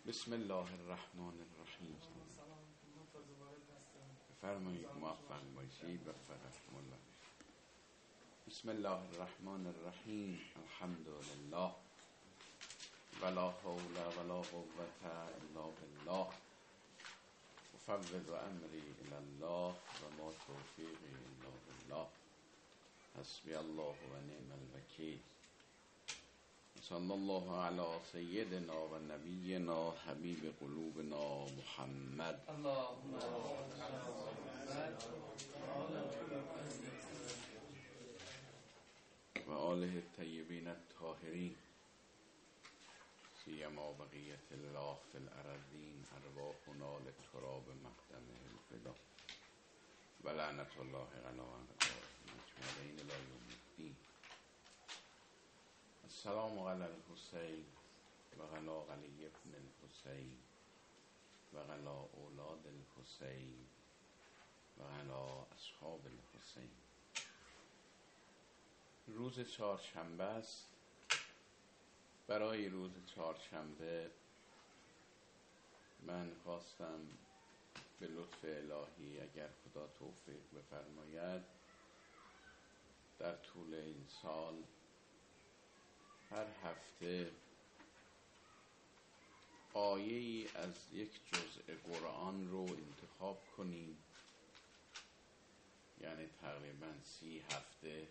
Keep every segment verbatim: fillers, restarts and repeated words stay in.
بسم الله الرحمن الرحیم. بفرمایید موفق باشید و فرحتم الله. بسم الله الرحمن الرحیم. الحمد لله ولا حول ولا قوة الا بالله. افوض امری الی الله و ما توفیقی الا بالله. حسبی الله و نعم الوکیل. صلی الله علی سیدنا و نبینا حبیب قلوبنا محمد و آله الطیبین الطاهرین، سیما بقیت الله فی الارضین، ارواحنا للتراب مقدمه الفدا و لعنت الله علی اعدائهم اجمعین الی یوم الدین. السلام علی الحسین و علی علی ابن الحسین و علی اولاد الحسین و علی اصحاب الحسین. روز چهارشنبه است. برای روز چهارشنبه من خواستم به لطف الهی اگر خدا توفیق بفرماید در طول این سال هر هفته آیه‌ای از یک جزء قرآن رو انتخاب کنیم، یعنی تقریبا سی هفته،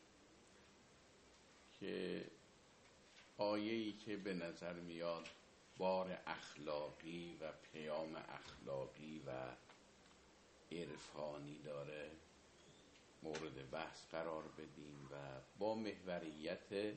که آیه‌ای که به نظر میاد بار اخلاقی و پیام اخلاقی و عرفانی داره مورد بحث قرار بدیم و با محوریت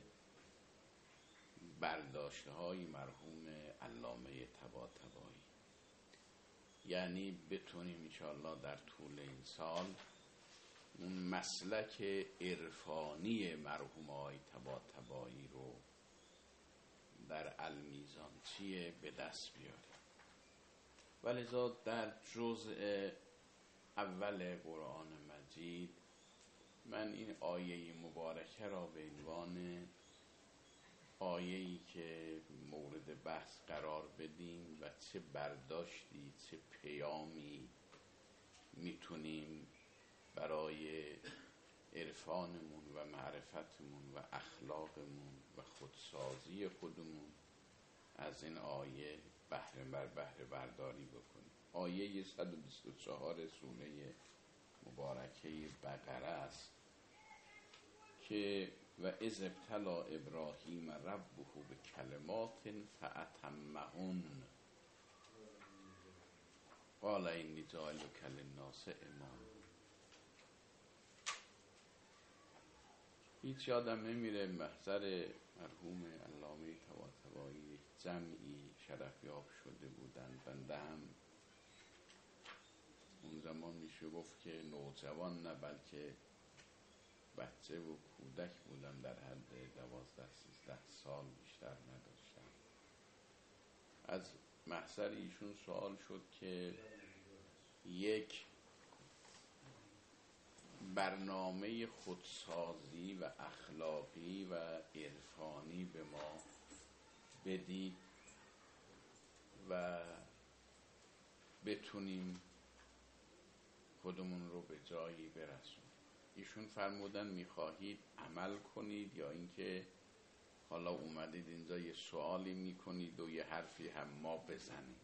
برداشته های مرحوم علامه طباطبایی، یعنی بتونیم انشاءالله در طول این سال اون مسلک عرفانی مرحوم های طباطبایی رو در المیزان چیه به دست بیاریم. ولذا در جزء اول قرآن مجید من این آیه مبارکه را به عنوان آیه‌ای که مورد بحث قرار بدیم و چه برداشتی چه پیامی میتونیم برای عرفانمون و معرفتمون و اخلاقمون و خودسازی خودمون از این آیه بهره بر بهره برداری بکنیم. آیه صد و بیست و چهار سوره مبارکه بقره است که و اذ ابتلی ابراهیم ربه بکلمات فاتمهن قال انی جاعلک للناس اماما. هیچ یادم نمیره محضر مرحوم علامه طباطبایی جمعی شرفیاب شده بودن. بنده هم اون زمان میشه گفت که نوجوان نه بلکه بچه و کودک بودم، در حد دوازده سیزده سال بیشتر نداشتم. از محضر ایشون سوال شد که یک برنامه خودسازی و اخلاقی و عرفانی به ما بدید و بتونیم خودمون رو به جایی برسونیم. ایشون فرمودن میخواهید عمل کنید یا اینکه حالا اومدید اینجا یه سوالی میکنید و یه حرفی هم ما بزنیم.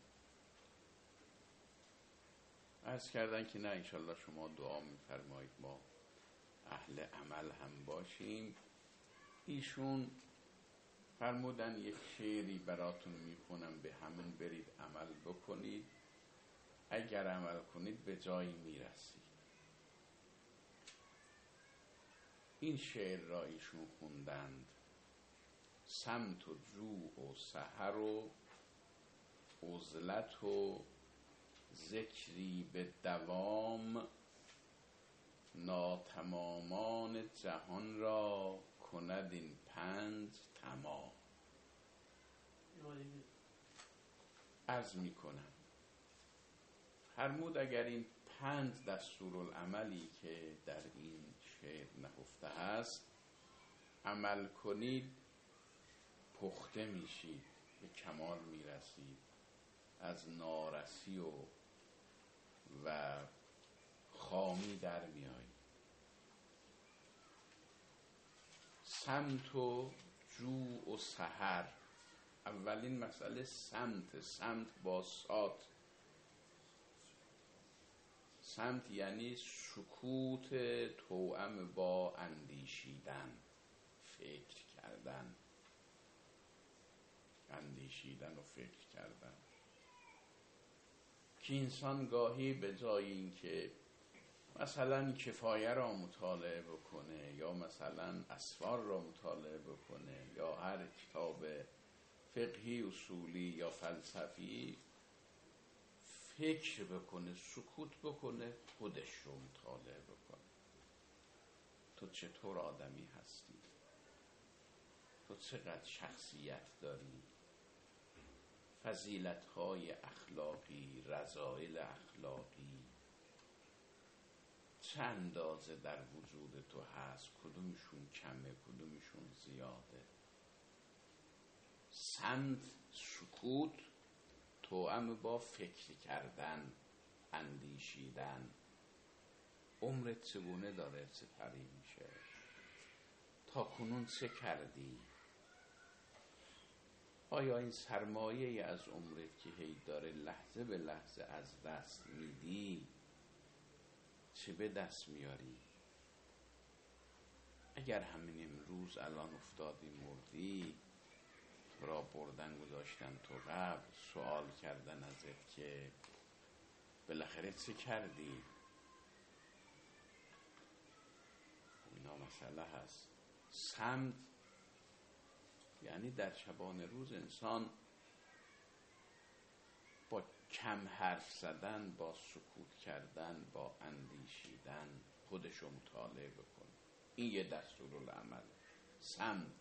عرض کردن که نه، انشالله شما دعا میفرمایید ما اهل عمل هم باشیم. ایشون فرمودن یک شعری براتون میخونم، به همون برید عمل بکنید، اگر عمل کنید به جایی میرسید. این شعر را ایشون خوندند: سمت و جوع و سحر و عزلت و ذکری به دوام، ناتمامان جهان را کند این پنج تمام. عرض می کنم فرمود اگر این پنج دستورالعملی که در این شعر نهفته هست عمل کنید، پخته میشید، به کمال میرسید، از نارسی و و خامی در میایی. سمت و جوع و سحر. اولین مسئله سمت. سمت با صاد. سمت یعنی سکوت توأم با اندیشیدن، فکر کردن. اندیشیدن و فکر کردن که انسان گاهی به جای این که مثلا کفایه را مطالعه بکنه یا مثلا اسفار را مطالعه بکنه یا هر کتاب فقهی اصولی یا فلسفی فکر بکنه، سکوت بکنه، خودش رو مطالعه بکنه. تو چطور آدمی هستی؟ تو چقدر شخصیت داری؟ فضیلت‌های اخلاقی، رذائل اخلاقی چه اندازه در وجود تو هست؟ کدومشون کمه؟ کدومشون زیاده؟ سمت، سکوت توأم با فکر کردن، اندیشیدن. عمرت چگونه داره سپری میشه؟ تا کنون چه کردی؟ آیا این سرمایه از عمرت که هی داره لحظه به لحظه از دست میدی چه به دست میاری؟ اگر همین امروز الان افتادی مردی، تو را بردن گذاشتن تو قبر، سوال کردن ازت که بالاخره چه کردی؟ اینا مسئله هست. سمت یعنی در شبانه روز انسان با کم حرف زدن، با سکوت کردن، با اندیشیدن خودشو مطالعه بکنه. این یه دستورالعمل. سمت.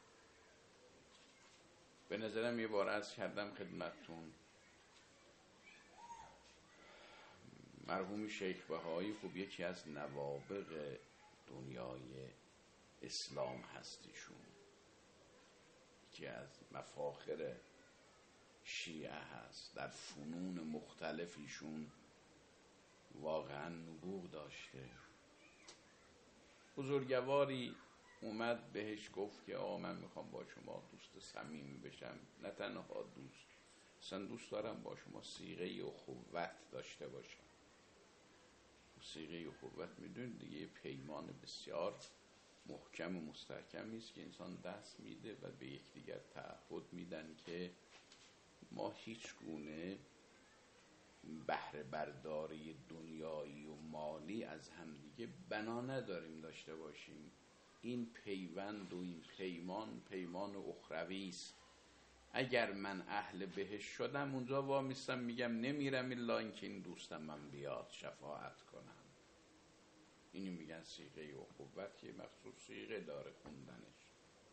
به نظرم یه بار عرض کردم خدمتتون، مرحوم شیخ بهایی خب یکی از نوابغ دنیای اسلام هستیشون، یکی از مفاخر شیعه هست. در فنون مختلفیشون واقعا نبوغ داشته. بزرگواری اومد بهش گفت که آقا من میخوام با شما دوست صمیمی بشم، نه تنها دوست، اصلا دوست دارم با شما صیغه اخوت داشته باشم. صیغه اخوت میدونید دیگه، پیمان بسیار محکم و مستحکمی است که انسان دست میده و به یکدیگر تعهد میدن که ما هیچ گونه بهره برداری دنیایی و مالی از همدیگه بنا نداریم داشته باشیم. این پیوند و این پیمان پیمان اخروی است. اگر من اهل بهشت شدم اونجا وامیستم میگم نمیرم الا اینکه این دوستم من بیاد شفاعت کنم. اینی میگن صیغه اخوت که مخصوص صیغه داره خوندنش.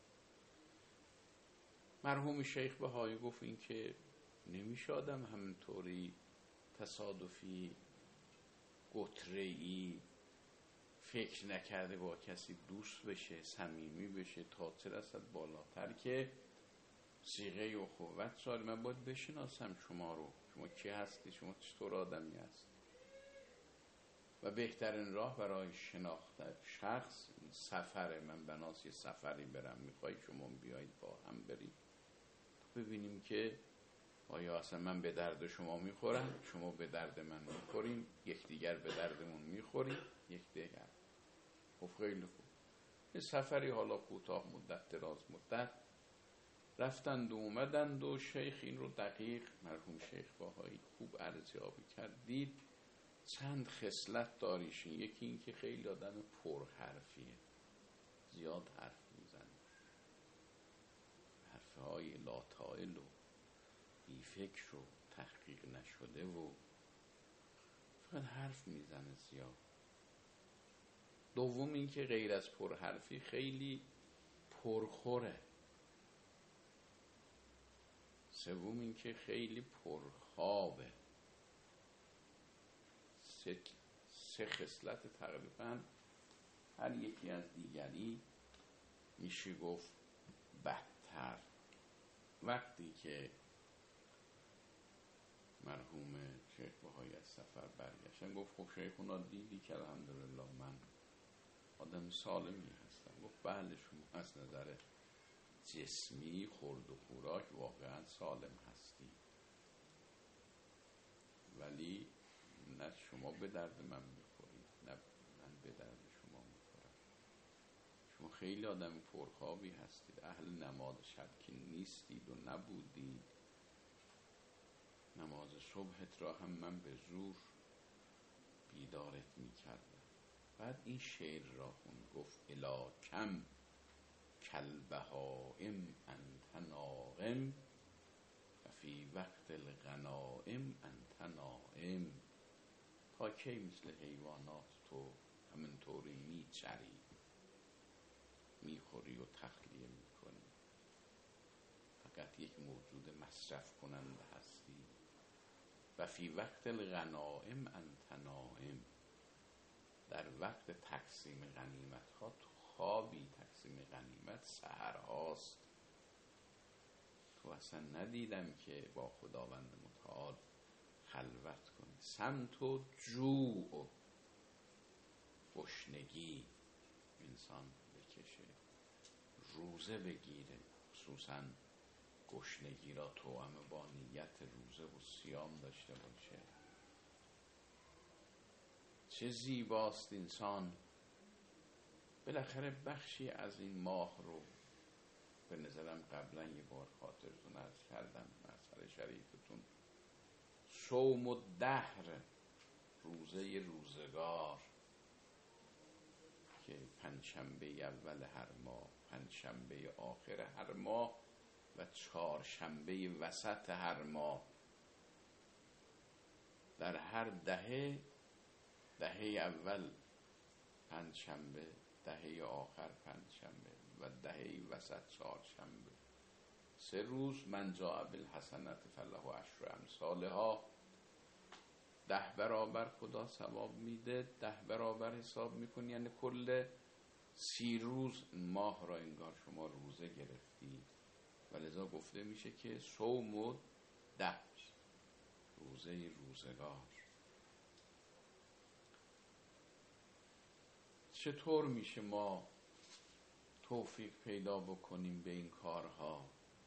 مرحوم شیخ بهایی گفت این که نمیشه آدم همینطوری تصادفی قطره‌ای فکر نکرده با کسی دوست بشه، صمیمی بشه تا چه رسد بالاتر که صیغه اخوت سال. من باید بشناسم شما رو، شما کی هستی، شما چطور آدمی هست. و بهترین راه برای شناخت شخص سفره. من بناس یه سفری برم، میخوای شما بیایید با هم بریم ببینیم که آیا اصلا من به درد شما میخورم، شما به درد من میخوریم، یکدیگر به دردمون میخوریم، یکدیگر. خب خیلی خوب. یه سفری حالا کوتاه مدت دراز مدت رفتند و اومدند و شیخ این رو دقیق، مرحوم شیخ بهایی خوب ارزیابی کرد. دید چند خصلت داریشین. یکی این که خیلی آدم پرحرفیه، زیاد حرف میزنه، حرفهای لاتائل و بیفکر و تحقیق نشده و فقط حرف میزنه زیاد. دوم این که غیر از پرحرفی خیلی پرخوره. سوم این که خیلی پرخوابه. سه, سه خصلت تقریبا هر یکی از دیگری میشه گفت بدتر. وقتی که مرحوم شیخ بهایی از سفر برگشتن، گفت خب شیخونا دیدی که الحمدلله من آدم سالمی هستم؟ گفت بله شما از نظر جسمی خورد و خوراک واقعا سالم هستی، ولی نه شما به درد من میخورید نه من به درد شما میخورم. شما خیلی آدم پرخوابی هستید، اهل نماز شب که نیستید و نبودید، نماز صبحت را هم من به زور بیدارت میکردم. بعد این شعر را خوند، گفت الا کم کالبهائم انت ناقم و فی وقت الغنائم انت نائم. تا کی مثل حیوانات تو همینطوری میچری، میخوری و تخلیه میکنی، فقط یک موجود مصرف کننده هستی. و فی وقت الغنائم انت نائم، در وقت تقسیم غنیمت ها تو خوابی، تقسیم غنیمت سحر هاست. تو اصلا ندیدم که با خداوند متعال خلوت کنی. سمت و جوع، گشنگی انسان بکشه، روزه بگیره، خصوصا گشنگی را توأم با نیت روزه و صیام داشته باشه. چه زیباست انسان بالاخره بخشی از این ماه رو، به نظرم قبلا یه بار خاطرتون عرض کردم مسئله شریفتون، صوم الدهر، روزه روزگار، که پنجشنبه اول هر ماه، پنجشنبه آخر هر ماه و چهارشنبه وسط هر ماه، در هر دهه، دهه اول پنجشنبه، دهه آخر پنجشنبه و دهه وسط چهارشنبه، سه روز من جاء بالحسنة فله عشر امثالها، ده برابر خدا ثواب میده، ده برابر حساب میکنی، یعنی کل سی روز ماه را انگار شما روزه گرفتی. و لذا گفته میشه که صوم و دهر، روزه روزگار. چطور میشه ما توفیق پیدا بکنیم به این کارها؟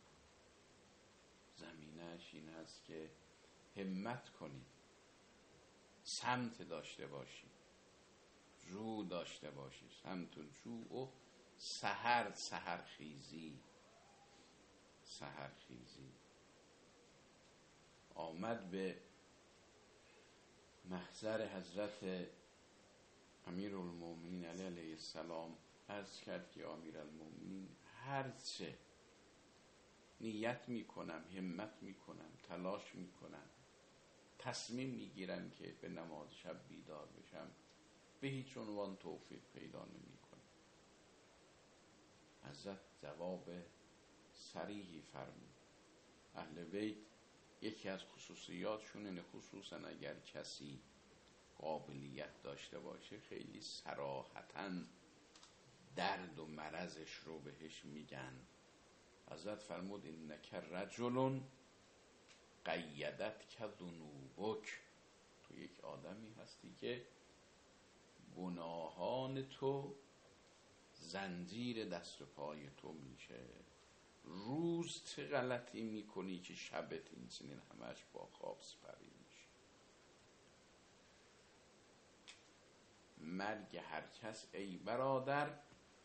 زمینه‌اش این هست که همت کنیم، سمت داشته باشیم، جو داشته باشیم، سمت و جو و سحر، سحر خیزی، سحر خیزی. آمد به محضر حضرت امیرالمومنین علی علیه السلام، عرض کرد که امیرالمومنین هرچه نیت میکنم، همت میکنم، تلاش میکنم، تصمیم میگیرم که به نماز شب بیدار بشم، به هیچ عنوان توفیق پیدا نمیکنم. حضرت جواب صریحی فرمود. اهل بیت یکی از خصوصیاتشون اینه، خصوصا اگر کسی قابلیت داشته باشه خیلی صراحتاً درد و مرضش رو بهش میگن. حضرت فرمود انک رجل قیدت که ذنوبک، تو یک آدمی هستی که گناهان تو زنجیر دست و پای تو میشه. روز چه غلطی میکنی که شبت این سنین همش با خواب سپری میشه. مرگ هر کس ای برادر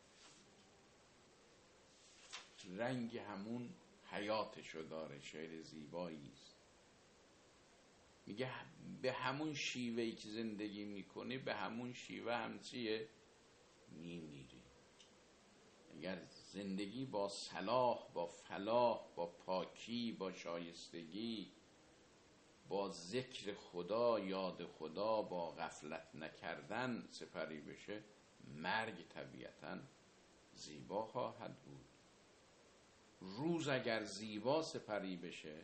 رنگ همون حیاتشو داره. شعر زیبایی است. میگه به همون شیوهی که زندگی میکنی به همون شیوه هم چیه؟ میمیری. اگر زندگی با صلاح، با فلاح، با پاکی، با شایستگی، با ذکر خدا، یاد خدا، با غفلت نکردن سپری بشه، مرگ طبیعتاً زیبا خواهد بود. روز اگر زیبا سپری بشه،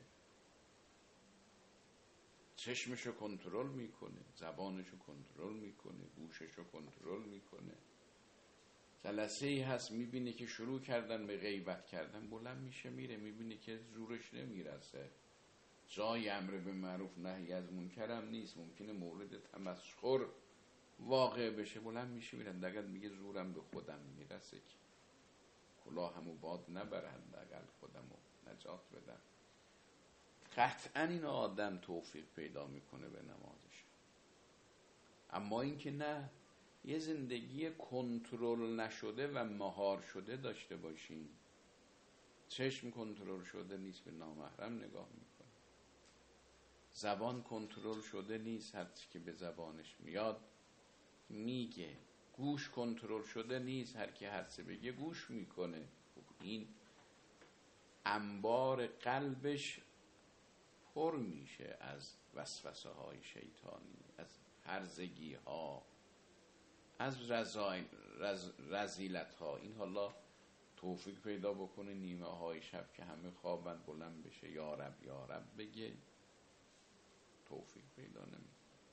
چشمشو کنترل میکنه، زبانشو کنترل میکنه، گوششو کنترل میکنه. جلسه ای هست میبینه که شروع کردن به غیبت کردن، بلند میشه میره، میبینه که زورش نمیرسه، جای امر به معروف نهی از منکر هم نیست. ممکنه مورد تمسخر واقع بشه، بلند میشه میرن دقیقا میگه زورم به خودم میرسه که کلاهمو باد نبرند اگر خودمو نجات بدم. قطعا این آدم توفیق پیدا میکنه به نمازش. اما اینکه نه، یه زندگی کنترل نشده و مهار شده داشته باشین. چشم کنترل شده نیست، به نامحرم نگاه میکنه. زبان کنترل شده نیست، هر چی که به زبانش میاد میگه. گوش کنترل شده نیست، هر کی هر چه بگه گوش میکنه. این انبار قلبش پر میشه از وسوسه های شیطانی، از هرزگی ها، از رزایل رز رزیلت ها. این حالا توفیق پیدا بکنه نیمه های شب که همه خوابن بلند بشه یا رب یا رب بگه، توفیق پیدا نمی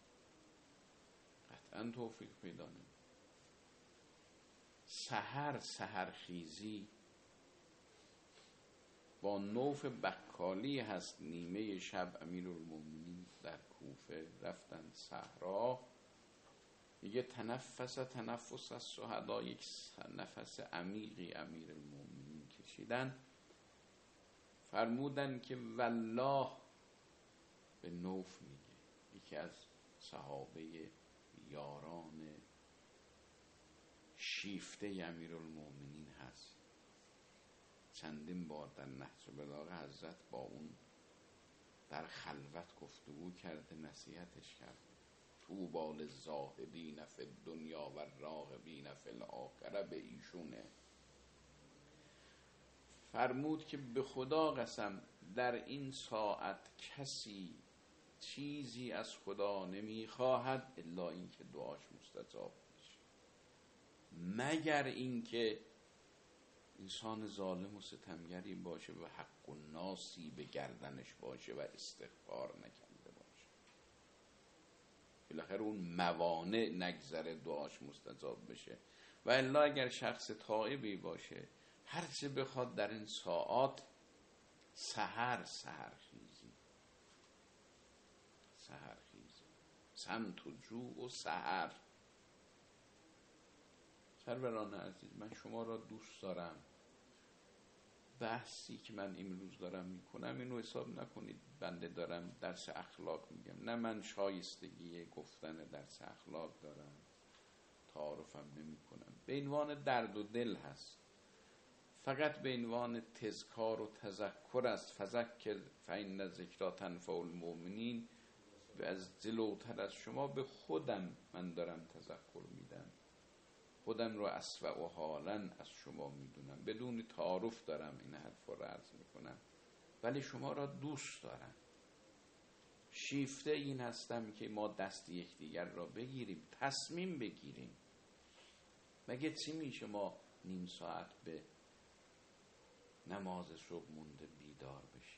قطعا توفیق پیدا نمی. سحر سحرخیزی با نوف بقالی هست. نیمه شب امیرالمومنین در کوفه رفتن صحرا، میگه تنفس تنفس از شهدا، یک نفس عمیقی امیرالمومنین کشیدن. فرمودن که والله، به نوف میگه، یکی از صحابه یاران شیفته امیرالمومنین هست. چندین بار در نهج البلاغه حضرت با اون در خلوت گفتگو کرده، نصیحتش کرده. طوبی للزاهدین فی الدنیا و الراغبین فی الاخره، به ایشونه. فرمود که به خدا قسم در این ساعت کسی چیزی از خدا نمیخواهد الا اینکه دعاش مستجاب بشه، مگر اینکه انسان ظالم و ستمگری باشه و حق و ناسی به گردنش باشه و استغفار نکرده باشه. بالاخره اون موانع نگذره دعاش مستجاب بشه. و الا اگر شخص تائبی باشه، هر چه بخواد در این ساعات، سحر سحرخیزی سحرخیزی سمت و جو و سحر. سروران عزیز، من شما را دوست دارم. بحثی که من امروز دارم میکنم اینو حساب نکنید بنده دارم درس اخلاق میگم. نه، من شایستگی گفتن درس اخلاق دارم، تعارفم نمی کنم. به عنوان درد و دل هست، فقط به عنوان تذکار و تذکر است. فذکر فإن ذکری تنفع المؤمنین. و از جلوتر از شما به خودم من دارم تذکر میدم، خودم رو اسوأ و حالا از شما میدونم، بدون تعارف دارم این حرف رو عرض میکنم، ولی شما را دوست دارم. شیفته این هستم که ما دست یکدیگر را بگیریم، تصمیم بگیریم. مگه چی میشه ما نیم ساعت به نماز صبح مونده بیدار بشیم؟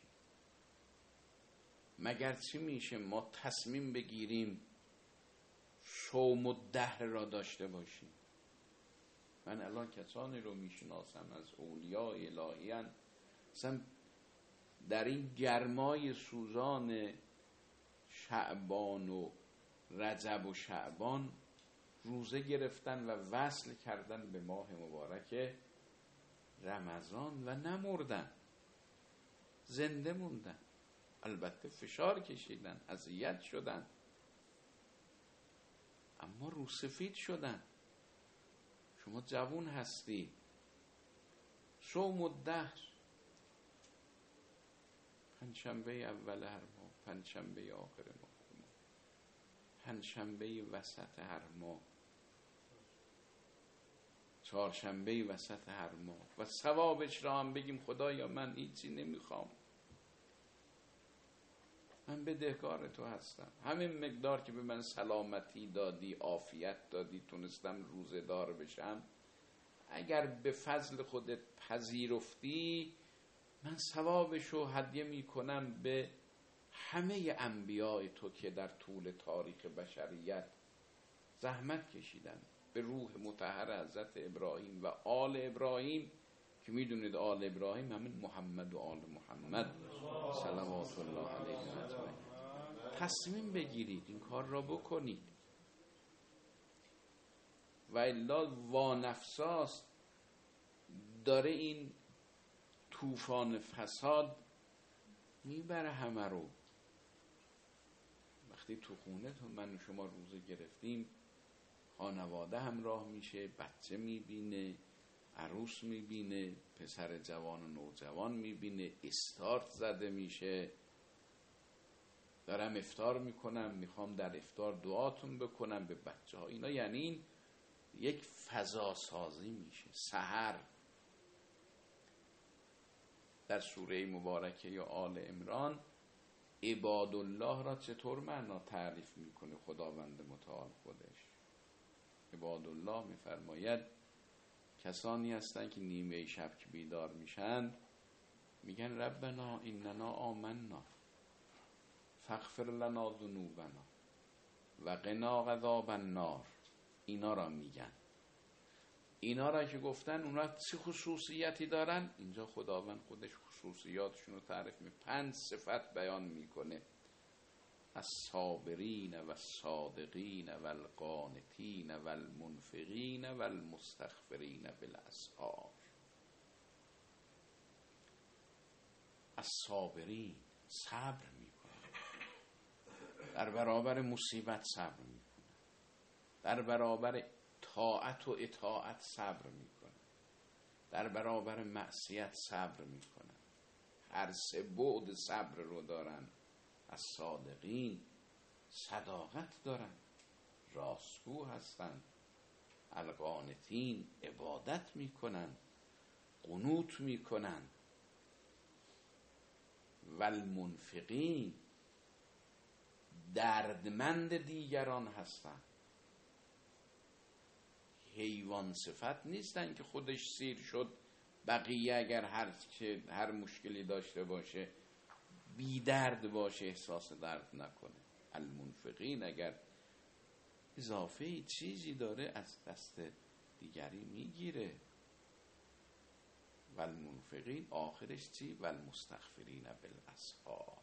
مگر چی میشه ما تصمیم بگیریم صوم الدهر را داشته باشیم؟ من الان کسانی رو میشناسم از اولیاء الهیان، مثلا در این گرمای سوزان شعبان و رجب و شعبان روزه گرفتن و وصل کردن به ماه مبارک رمضان و نمردن، زنده موندن. البته فشار کشیدن، اذیت شدن، اما روسفید شدن. شما جوون هستی. صوم الدهر، پنجشنبه اول هر ماه، پنجشنبه آخر ماه، پنجشنبه وسط هر ماه، چهارشنبه وسط هر ماه. و ثوابش را هم بگیم خدایا من هیچی نمیخوام، من بدهکار تو هستم. همین مقدار که به من سلامتی دادی، عافیت دادی، تونستم روزه دار بشم، اگر به فضل خودت پذیرفتی، من ثوابشو هدیه میکنم به همه انبیاء تو که در طول تاریخ بشریت زحمت کشیدن. به روح مطهر حضرت ابراهیم و آل ابراهیم، که میدونید آل ابراهیم همین محمد و آل محمد صلوات الله علیه اجمعین. تصمیم بگیرید این کار را بکنید، و الا وانفساست داره این طوفان فساد میبره همه رو. وقتی تو خونه تو من و شما روزه گرفتیم، خانواده همراه میشه، بچه میبینه، عروس میبینه، پسر جوان و نوجوان میبینه، استارت زده میشه، دارم افطار میکنم، میخوام در افطار دعاتون بکنم به بچه ها. اینا یعنی این یک فضا سازی میشه. سحر در سوره مبارکه یا آل عمران عباد الله را چطور معنا تعریف میکنه خداوند متعال خودش؟ عباد الله میفرماید کسانی هستند که نیمه شب که بیدار میشن میگن ربنا اننا آمنا فاغفر لنا ذنوبنا و قنا عذاب النار. اینا را میگن. اینا را که گفتن اونا چه خصوصیتی دارن؟ اینجا خداوند خودش خصوصیاتشون رو تعریف می پنج صفت بیان میکنه: الصابرین و الصادقین و القانتین و المنفقین و المستغفرین بالاسحار. الصابرین، صبر میکنن، در برابر مصیبت صبر میکنن، در برابر طاعت و اطاعت صبر میکنن، در برابر معصیت صبر میکنن. هر سه بعد صبر رو دارن. از صادقین، صداقت دارن، راستگو هستن. القانتین، عبادت میکنن، قنوت میکنن. و المنفقین، دردمند دیگران هستن. حیوان صفت نیستن که خودش سیر شد بقیه اگر هر چه هر مشکلی داشته باشه بی درد باشه احساس درد نکنه. المنفقین اگر اضافه چیزی داره از دست دیگری میگیره. و المنفقین آخرش چی؟ و المستغفرین بالاسحار.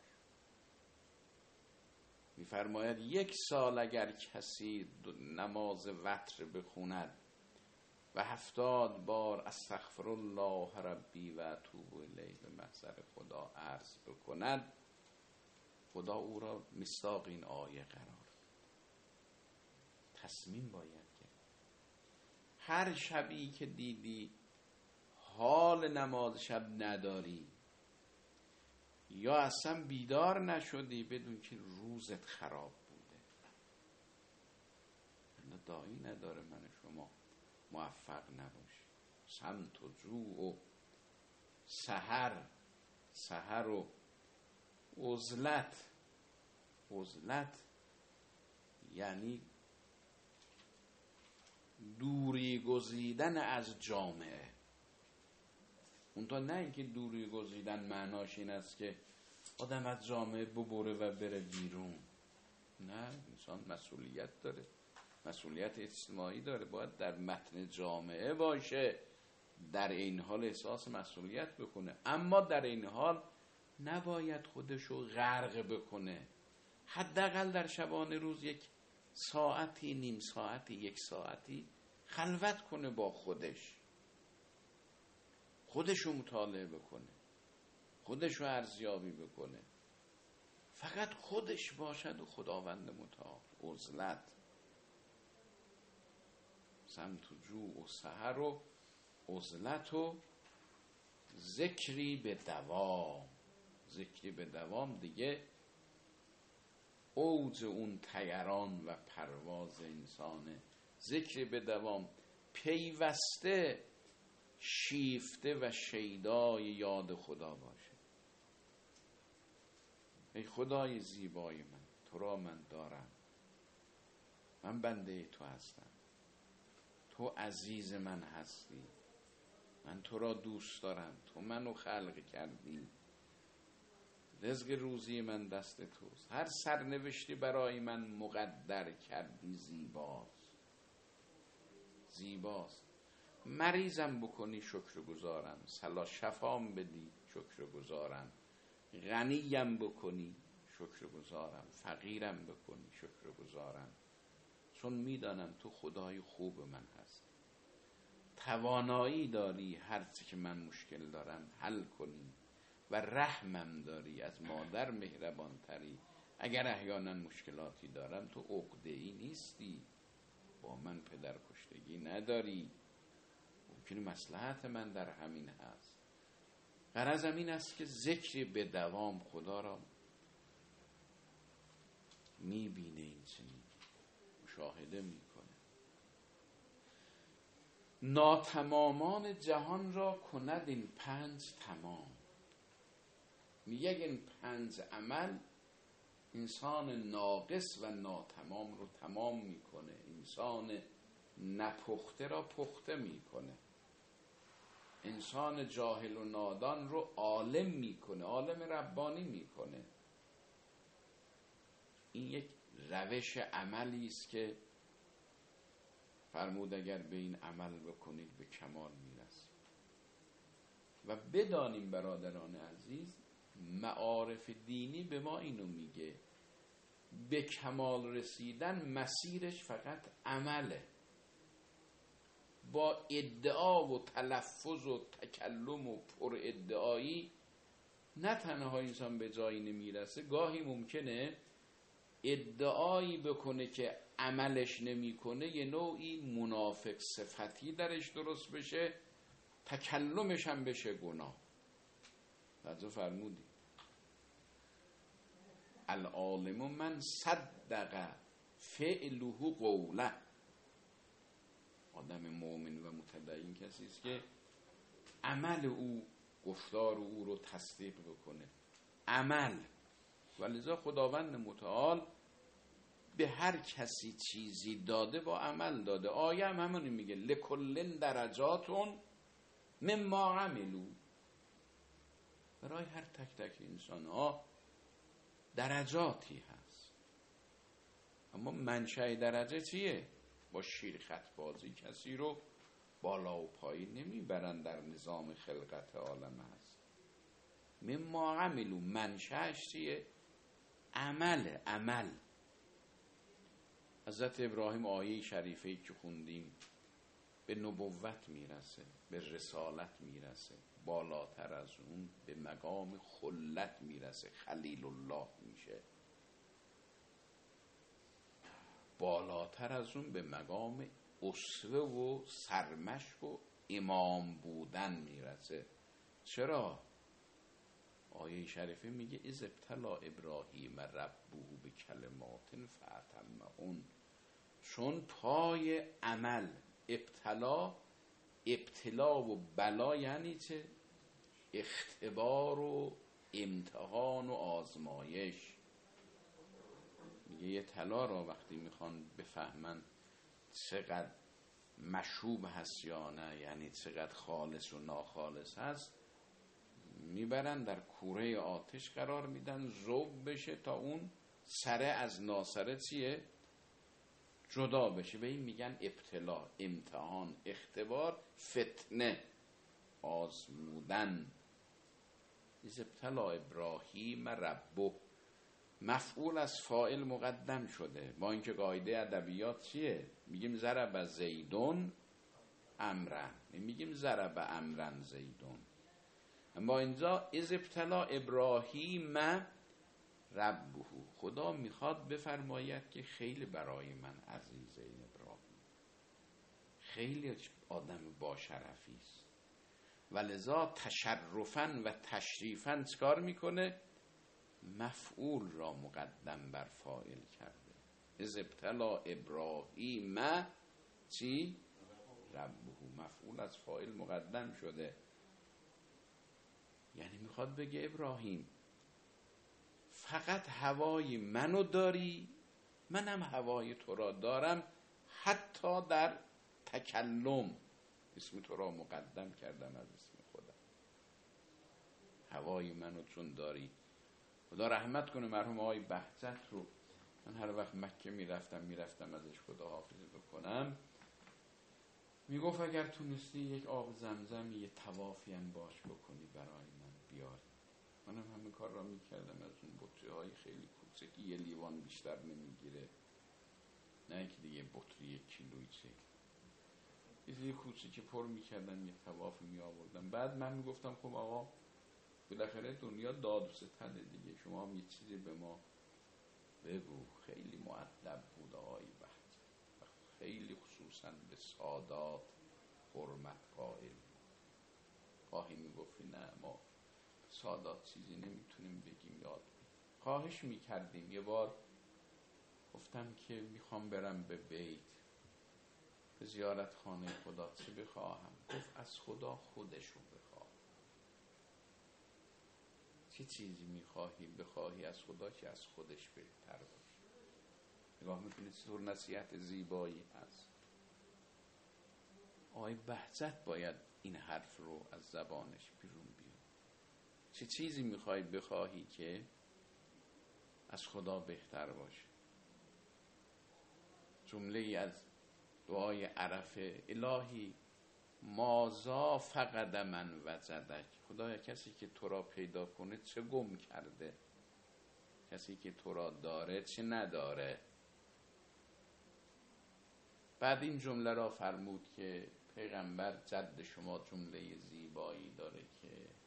میفرماید یک سال اگر کسی نماز وتر بخوند و هفتاد بار استغفر الله ربی و اتوب الیه به محضر خدا عرض بکند، خدا او را مصداق این آیه قرار. تصمیم باید کرد. هر شبی که دیدی حال نماز شب نداری یا اصلا بیدار نشدی، بدون که روزت خراب بوده. داعی نداره من شما موفق نباشی. سمت و جو و سحر سحر و عزلت. عزلت یعنی دوری گزیدن از جامعه. اونطور نه اینکه دوری گزیدن معناش این است که آدم از جامعه ببره و بره بیرون. نه، انسان مسئولیت داره، مسئولیت اجتماعی داره، باید در متن جامعه باشه، در این حال احساس مسئولیت بکنه، اما در این حال نباید خودشو غرق بکنه. حداقل در شبانه روز یک ساعتی، نیم ساعتی، یک ساعتی خلوت کنه با خودش، خودشو مطالعه بکنه، خودشو ارزیابی بکنه، فقط خودش باشد و خداوند متعال. عزلت، سمت و جو و سحر و عزلت و ذکری به دوام. ذکری به دوام دیگه اوج اون طیران و پرواز انسانه. ذکری به دوام پیوسته شیفته و شیدای یاد خدا باشه. ای خدای زیبای من، تو را من دارم، من بنده تو هستم، تو عزیز من هستی، من تو را دوست دارم، تو منو خلق کردی، رزق روزی من دست توست، هر سرنوشتی برای من مقدر کردی. زیباست، زیباست. مریضم بکنی شکر گزارم، صلا شفام بدی شکر گزارم، غنیم بکنی شکرگزارم، فقیرم بکنی شکرگزارم، چون میدانم تو خدای خوب من هست، توانایی داری هر چی که من مشکل دارم حل کنی و رحمم داری، از مادر مهربان تری، اگر احیانا مشکلاتی دارم تو عقده‌ای نیستی، با من پدر کشتگی نداری، ممکنه مصلحت من در همین هست. غرضم این است که ذکر به دوام خدا را میبینه، این چنین مشاهده میکنه. ناتمامان جهان را کند این پنج تمام. میگه این پنج عمل انسان ناقص و ناتمام رو تمام میکنه، انسان نپخته را پخته میکنه، انسان جاهل و نادان رو عالم میکنه، عالم ربانی میکنه. این یک روش عملی است که فرمود اگر به این عمل بکنید به کمال میرسید. و بدانیم برادران عزیز، معارف دینی به ما اینو میگه، به کمال رسیدن مسیرش فقط عمله. با ادعا و تلفظ و تکلم و پر ادعایی نه تنها انسان به جایی نمیرسه، گاهی ممکنه ادعایی بکنه که عملش نمیکنه، یه نوعی منافق صفتی درش درست بشه، تکلمش هم بشه گناه. لذا فرمودی العالم من صدق فعله قوله. آدم مؤمن و متدین کسی است که عمل او گفتار او رو تصدیق بکنه، عمل. ولذا خداوند متعال به هر کسی چیزی داده با عمل داده. آیه هم همونی میگه لکل درجاتون مما عملو. برای هر تک تک انسان ها درجاتی هست، اما منشأ درجه چیه؟ با شیر خط بازی کسی رو بالا و پایین نمیبرن، در نظام خلقت عالم هست. مما عملو منشأش چیه؟ عمل. عمل. حضرت ابراهیم آیه شریفه‌ای که خوندیم به نبوت میرسه، به رسالت میرسه، بالاتر از اون به مقام خلت میرسه، خلیل الله میشه، بالاتر از اون به مقام اسوه و سرمشق و امام بودن میرسه. چرا؟ آیه شریفه میگه اذ ابتلا ابراهیم ربه به کلمات فاتمهن. چون پای عمل ابتلا، ابتلا و بلا یعنی چه؟ اختبار و امتحان و آزمایش. میگه یه طلا را وقتی میخوان بفهمن چقدر مشوب هست یا نه، یعنی چقدر خالص و ناخالص هست، میبرن در کوره آتش قرار میدن ذوب بشه تا اون سره از ناسره چیه؟ جدا بشه. به این میگن ابتلا، امتحان، اختبار، فتنه، آزمودن. از ابتلا ابراهیم ربه، مفعول از فاعل مقدم شده. با اینکه قاعده ادبیات چیه؟ میگیم ضرب زیدون امرن، میگیم ضرب امرن زیدون. اما اینجا از ابتلا ابراهیم ربه، خدا میخواد بفرماید که خیلی برای من عزیزه این ابراهیم، خیلی آدم با شرفی است، ولذا تشرفاً و تشریفاً چکار میکنه؟ مفعول را مقدم بر فاعل کرده. از ابتلا ابراهیم چی؟ ربه، مفعول از فاعل مقدم شده. یعنی میخواد بگه ابراهیم فقط هوای منو داری، منم هوای تو را دارم، حتی در تکلم اسم تو را مقدم کردم از اسم خودم. هوای منو چون داری. خدا رحمت کنه مرحوم آقای بهجت رو، من هر وقت مکه میرفتم میرفتم ازش خدا حافظی بکنم، میگفت اگر تونستی یک آب زمزم یه طوافی هم باش بکنی برای من بیار. منم همین کار را میکردم. از اون بطری های خیلی کوچکی یه لیوان بیشتر نمیگیره، نه که دیگه بطری یک کیلویی چه یه دیگه کوچکی پر میکردم، یه طوافی میآوردم. بعد من میگفتم خب آقا بالاخره دنیا داد و ستده دیگه، شما هم یه چیزی به ما بگو. خیلی مؤدب بود آقای بهجت، خیلی خصوصا به سادات حرمت قائل. خواهی میگفتی نه ما سادات چیزی نمیتونیم بگیم یاد بگیم. خواهش میکردیم. یه بار گفتم که میخوام برم به بیت، به زیارت خانه خدا، چه بخواهم؟ گفت از خدا خودشو بخواه. چه چیزی میخواهی بخواهی از خدا که از خودش بهتر باشه؟ نگاه میکنید چطور نصیحت زیبایی هست. آقای بهجت باید این حرف رو از زبانش بیرون بیاد. چه چیزی میخوای بخواهی که از خدا بهتر باشه؟ جمله ای از دعای عرفه: الهی مازا فقد من وجدک. خدایا کسی که تو را پیدا کنه چه گم کرده؟ کسی که تو را داره چه نداره؟ بعد این جمله را فرمود که پیغمبر جد شما جمله زیبایی داره که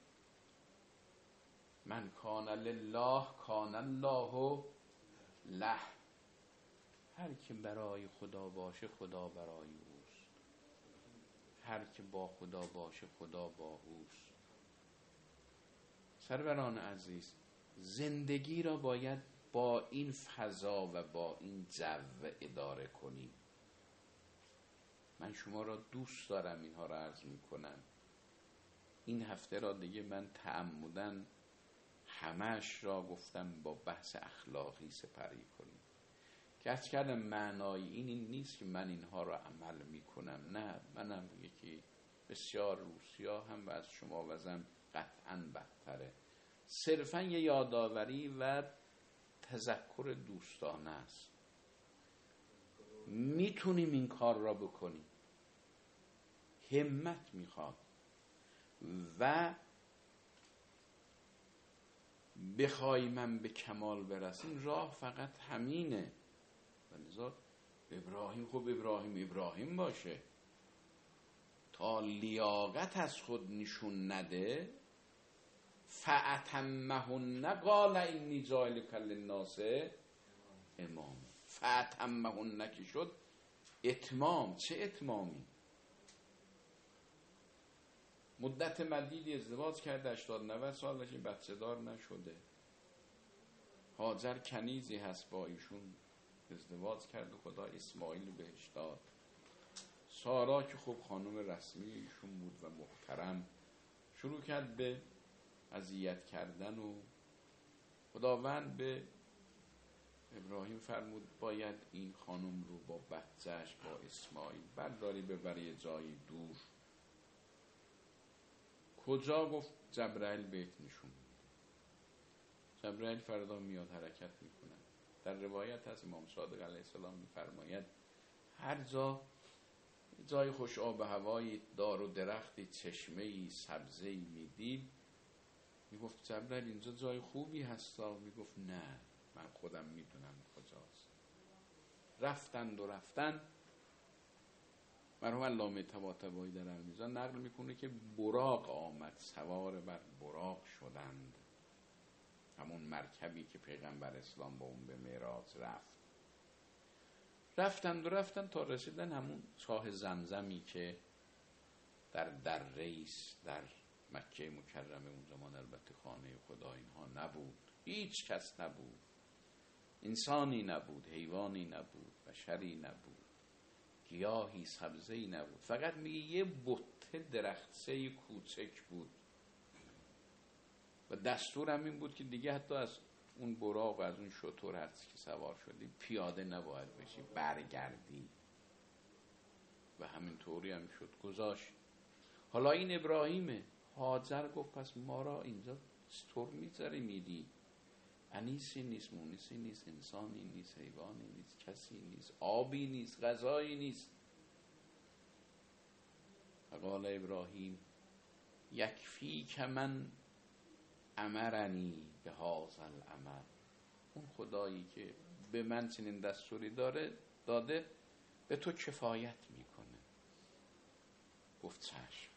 من کان لله کان الله له. هر که برای خدا باشه خدا برای اوست، هر که با خدا باشه خدا با اوست. سروران عزیز، زندگی را باید با این فضا و با این جو اداره کنیم. من شما را دوست دارم، اینها را عرض می کنم. این هفته را دیگه من تعمدن همش را گفتم با بحث اخلاقی سپری کنیم. که از کردم معنای این, این نیست که من اینها را عمل می کنم، نه، منم یکی بسیار روسیا هم و از شما وزم قطعا بدتره. صرفا یه یادآوری و تذکر دوستانه است. میتونیم این کار را بکنیم، همت میخواد و بخوای من به کمال برسیم راه فقط همینه. ولذا ابراهیم خب ابراهیم ابراهیم باشه تا لیاقت از خود نشون نده. فأتمهن قال اینی جاعلک للناس امام. فأتمهن که شد اتمام. چه اتمامی؟ مدت مدیدی ازدواج کرده، هشتاد نود سالش، بچه دار نشده. هاجر کنیزی هست با ایشون ازدواج کرد و خدا اسماعیل بهش داد. سارا که خب خانم رسمی ایشون بود و محترم، شروع کرد به اذیت کردن و خداوند به ابراهیم فرمود باید این خانم رو با بچه‌اش با اسماعیل برداری ببری یه جایی دور. کجا؟ گفت جبرائیل بهت نشون. جبرائیل فردا میاد حرکت میکنه. در روایت از امام صادق علیه السلام میفرماید هر جا جای خوش آب و هوایی، دار و درختی، چشمه‌ای، سبزه‌ای میدید، میگفت جبرائیل اینجا جای خوبی هستا؟ میگفت نه من خودم میدونم کجاست. رفتند و رفتن. مرحوم علامه طباطبایی در المیزان نقل میکنه که براق آمد، سوار بر براق شدند، همون مرکبی که پیغمبر اسلام با اون به معراج رفت. رفتند و رفتند تا رسیدن همون چاه زمزمی که در در رئیس در مکه مکرمه، اون زمان البته خانه خدا اینها نبود، هیچ کس نبود، انسانی نبود، حیوانی نبود، بشری نبود، گیاهی سبزه‌ای نبود، فقط میگه یه بته درختسه کوچک بود و دستورم این بود که دیگه حتی از اون براق و از اون شتر هست که سوار شدی پیاده نباید بشی، برگردی. و همین طوری هم شد، گذاشت. حالا این ابراهیمه. هاجر گفت پس ما را اینجا چطور میذاری میدی؟ انیسی نیست، مونیسی نیست، انسانی نیست، حیوانی نیست، کسی نیست، آبی نیست، غذایی نیست. فقال ابراهیم یکفی که من امرنی به هذا الامر، اون خدایی که به من چنین دستوری داره داده به تو کفایت میکنه. گفت چشم.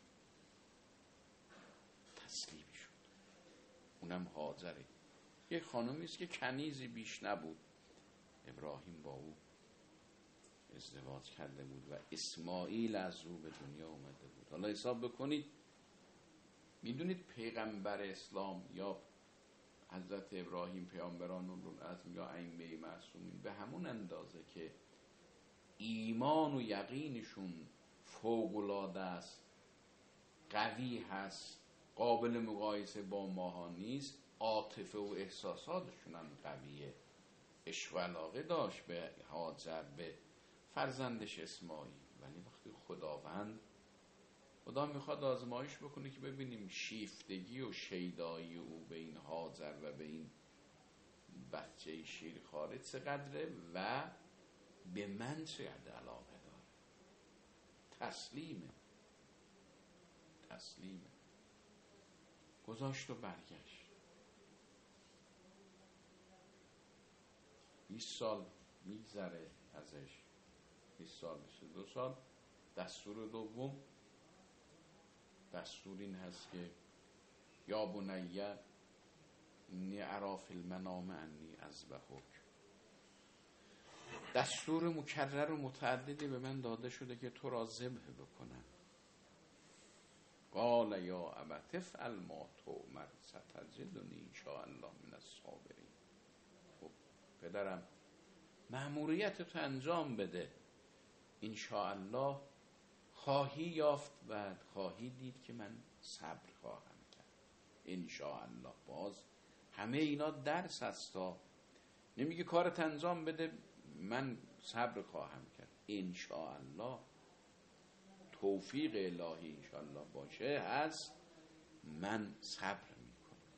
تسلیم شد. اونم هاجره، یک خانومی است که کنیزی بیش نبود. ابراهیم با او ازدواج کرده بود و اسماعیل از او به دنیا اومده بود. حالا حساب بکنید، میدونید پیغمبر اسلام یا حضرت ابراهیم پیامبران اولوالعزم یا ائمه معصومین به همون اندازه که ایمان و یقینشون فوق‌العاده است، قوی هست، قابل مقایسه با ماها نیست، عاطفه و احساساتشون هم قویه. عشق و علاقه داشت به هاجر، به فرزندش اسماعیل. ولی وقتی خداوند خدا میخواد آزمایش بکنه که ببینیم شیفتگی و شیدایی او به این هاجر و به این بچه شیرخواره چقدره و به من چقدر علاقه داره. تسلیمه تسلیمه گذاشت و برگشت. بیست سال میگذره ازش، بیست سال میشه دو سال. دستور دوم، دستور این هست که یا بنیه انی اری فی المنام انی اذبحک. دستور مکرر و متعددی به من داده شده که تو را ذبح بکنم. قال یا ابت افعل ما تؤمر ستجدنی ان شاء الله من الصابرین. خب پدرم مأموریت تو انجام بده، ان شاء الله خواهی یافت و خواهی دید که من صبر خواهم کرد. ان شاء الله. باز همه اینا درس هستا، نمیگه کارت انجام بده من صبر خواهم کرد. ان شاء الله توفیق الهی ان شاء الله باشه هست من صبر میکنم.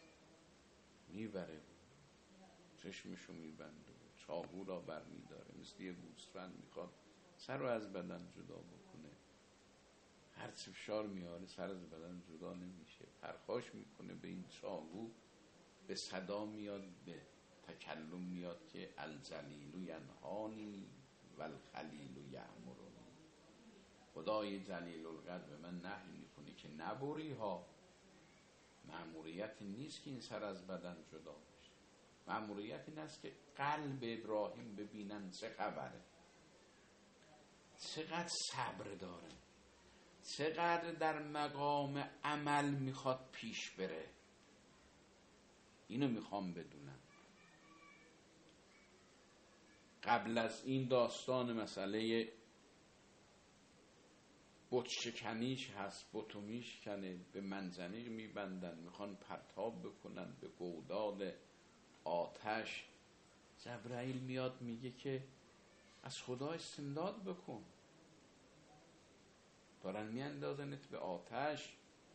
میبره چشمشو میبنده، چاقو را بر میداره، مثل یه گوسفند میخواد سر رو از بدن جدا بکنه. هر چه فشار میاره سر از بدن جدا نمیشه. پرخاش میکنه به این چاقو، به صدا میاد، به تکلم میاد که الجلیل ینهانی و الخلیل یأمرنی. خدای جلیل القدر به من نهی میکنه که نبری ها. مأموریت نیست که این سر از بدن جدا بشه. مأموریت این است که قلب ابراهیم ببینن چه خبره، چقدر صبر داره، چقدر در مقام عمل میخواد پیش بره. اینو میخوام بدونم. قبل از این داستان مسئله بت شکنیش هست. بتو میشکنه، به منجنیق میبندن، میخوان پرتاب بکنن به گودال آتش. جبرائیل میاد میگه که از خدا استمداد بکن، دارن میاندازنت به آتش.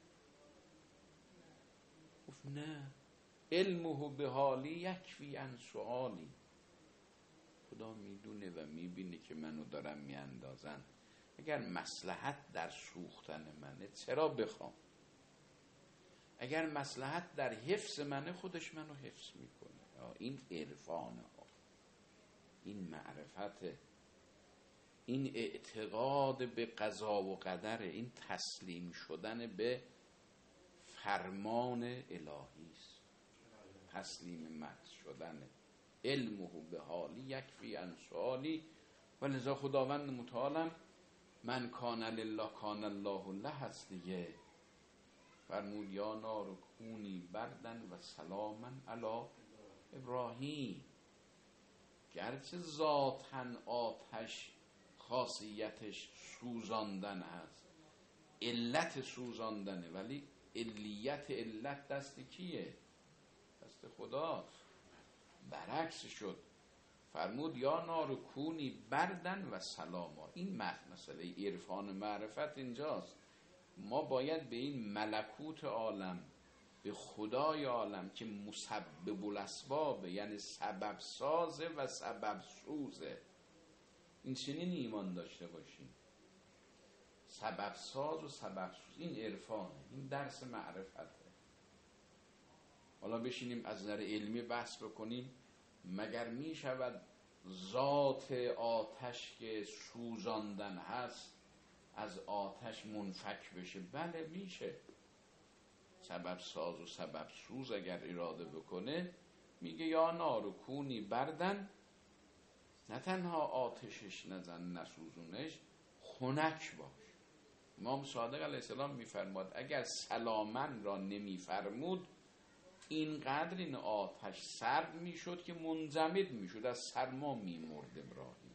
گفت نه، علمه به حالی یکفی عن سؤالی. خدا میدونه و میبینه که منو دارن میاندازن. اگر مصلحت در سوختن منه چرا بخوام؟ اگر مصلحت در حفظ منه خودش منو حفظ میکنه. این عرفانه ها، این معرفت، این اعتقاد به قضا و قدر، این تسلیم شدن به فرمان الهی است. تسلیم محض شدن. علمه به حالی یکفی عن سؤالی. و لذا خداوند متعالم من کان لله کان الله له هست دیگه. فرمود یا نار کونی بردن و سلاما علی ابراهیم. گرچه ذاتن آتش خاصیتش سوزاندن هست، علت سوزاندنه، ولی علیت علت دست کیه؟ دست خداست. برعکس شد، فرمود یا نار کونی بردن و سلاما. این مسئله عرفان معرفت اینجاست. ما باید به این ملکوت عالم، به خدای عالم که مسبب الاسباب، یعنی سبب سازه و سبب سوزه، این چنین ایمان داشته باشیم. سبب ساز و سبب سوز، این عرفانه، این درس معرفته. حالا بشینیم از نظر علمی بحث بکنیم مگر می شود ذات آتش که سوزاندن هست از آتش منفک بشه؟ بله میشه. سبب ساز و سبب سوز اگر اراده بکنه میگه یا نار کونی بردن، نه تنها آتشش نزن نسوزونش، خنک باش. امام صادق علیه السلام میفرماد اگر سلامن را نمیفرمود اینقدر این آتش سرد میشد که منجمد میشد، از سرما میمرد ابراهیم.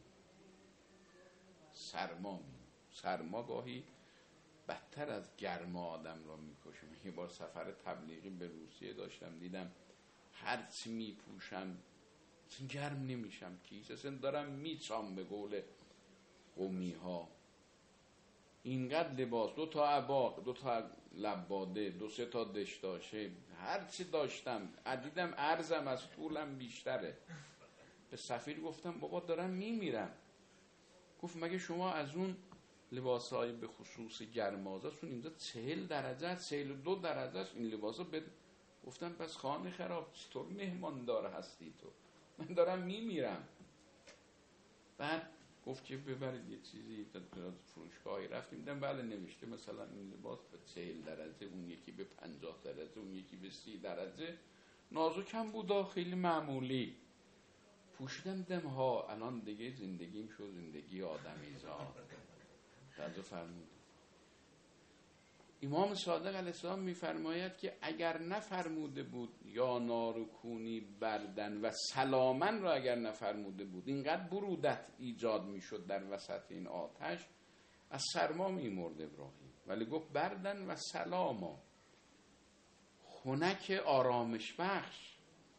سرما میمرد. سرما گاهی بدتر از گرما آدم را میکشه. من یه بار سفر تبلیغی به روسیه داشتم، دیدم هرچی میپوشم گرم نمیشم، کیش اصلا دارم میچام به قول قومی ها. اینقدر لباس، دو تا عبا، دو تا لباده، دو سه تا دشتاشه، هرچی داشتم دیدم عرضم از طولم بیشتره. به سفیر گفتم بابا دارم میمیرم. گفت مگه شما از اون لباسهای به خصوص گرمازتون اینجا چهل درجه است، چهل و دو درجه است این لباسا بد... گفتم پس خانه خراب، چطور مهماندار هستی تو؟ من دارم میمیرم. بعد گفت که ببرید یه چیزی در فروشگاهی رفتیم دیدم بله نوشته مثلا این لباس به چهل درجه، اون یکی به پنجاه درجه، اون یکی به سی درجه. نازکم بود، خیلی معمولی پوشیدم. دیدم ها الان دیگه زندگیم شد زندگی آدمی زاد. تعجب فرمود. امام صادق علیه السلام میفرماید که اگر نفرموده بود یا نار کونی بردن و سلامن را اگر نفرموده بود اینقدر برودت ایجاد میشد در وسط این آتش، از سرما میمرد ابراهیم. ولی گفت بردن و سلاما، خنک آرامش بخش.